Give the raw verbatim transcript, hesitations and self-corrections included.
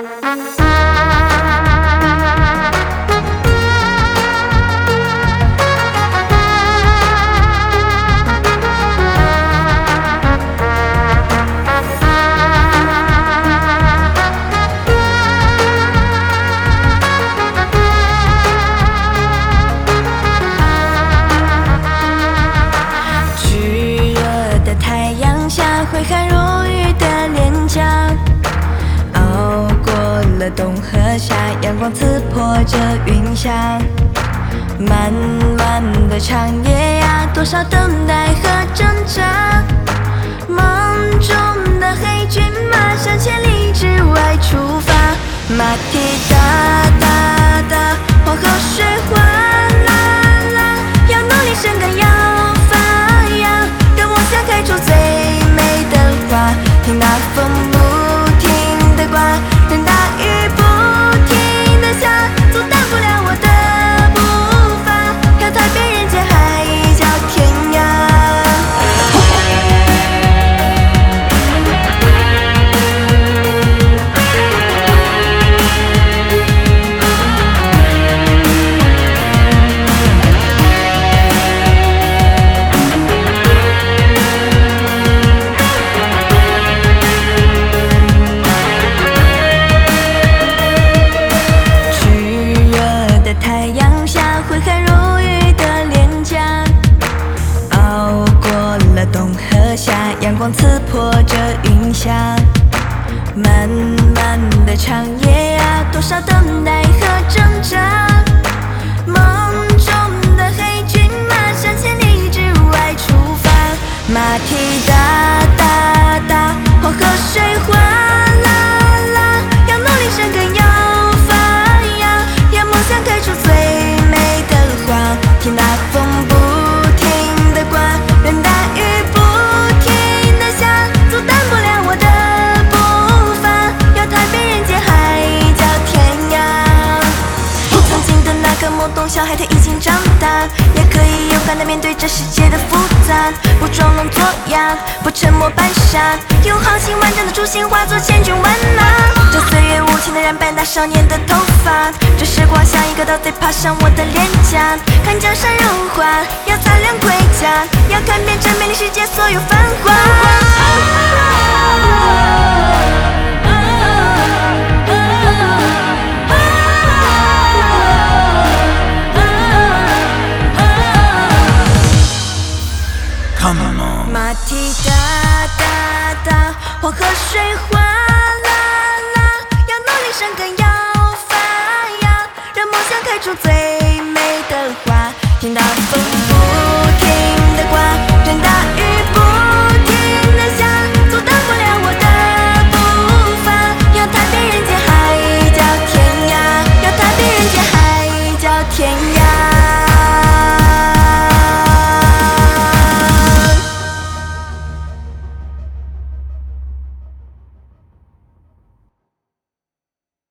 挥汗如雨的脸颊，熬过了冬和夏，阳光刺破着云霞。漫漫的长夜呀，多少等待和挣扎。梦中的黑骏马，向千里之外出发。马蹄哒哒哒，黄河水哗啦啦，要努力生根，要发芽，让梦想开出最美的花。听那风不停地刮，任大雨不停地下，阻挡不了我的步伐，要踏遍人间海角天涯。挥汗如雨的脸颊，熬过了冬和夏，阳光刺破着云霞。漫漫的长夜啊，多少等待和挣扎。梦中的黑骏马，向千里之外出发。马蹄哒哒哒，黄河水哗啦啦，要努力生根，要发芽，让梦想开出最美的花。听那风不停地刮，任大雨不停地下，阻挡不了我的步伐，要踏遍人间海角天涯。曾经的那个懵懂小孩，他已经长大，也可以勇敢地面对这世界的复杂，不装聋作哑，不沉默扮傻，用豪情万丈的初心化作千军万马。这岁月无情地染白那少年的头发，这时光像一个刀贼爬上我的脸颊，看江山如画，要擦亮盔甲，要看遍这美丽世界所有繁华。马蹄哒哒哒，黄河水哗啦啦，要努力生根，要发芽，让梦想开出最美的花。听到风不